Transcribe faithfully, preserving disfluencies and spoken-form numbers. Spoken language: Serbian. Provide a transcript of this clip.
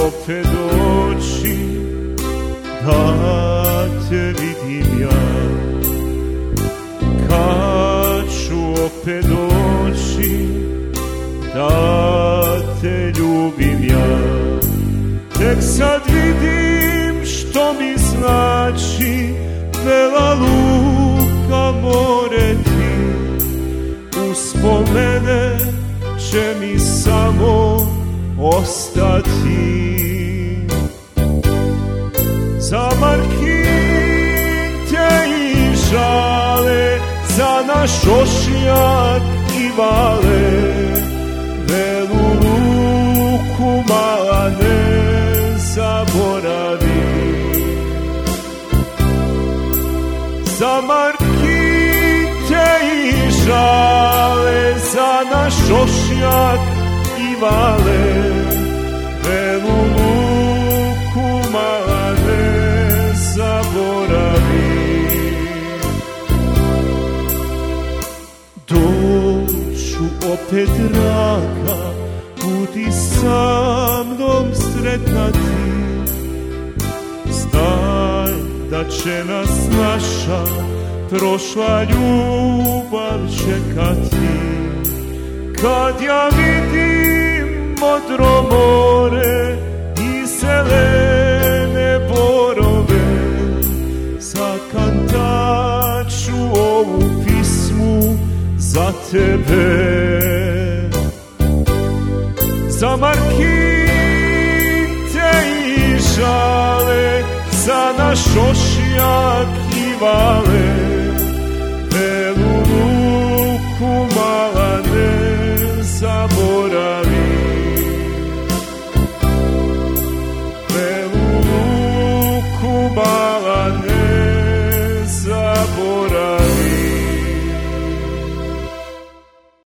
opet doći da te vidim ja, kad ću opet doći da te ljubim ja. Tek sad vidim što mi znači Vela Luka, more ti, uspomene će mi samo ostati. Za markinte i žale, za naš ošnjak i vale, Velu Luku mala ne zaboravi. Za markinte i žale, za naš ošnjak i vale, Velu Luku mala ne zaboravi. Doću opet draga, budi sa mnom sretna ti, znaj da će nas naša prošla ljubav čekati. Kad ja vidim modro more i zelene borove, zakantaću ovu pismu za tebe. Za markinte i žale, za naš ošnjak i vale,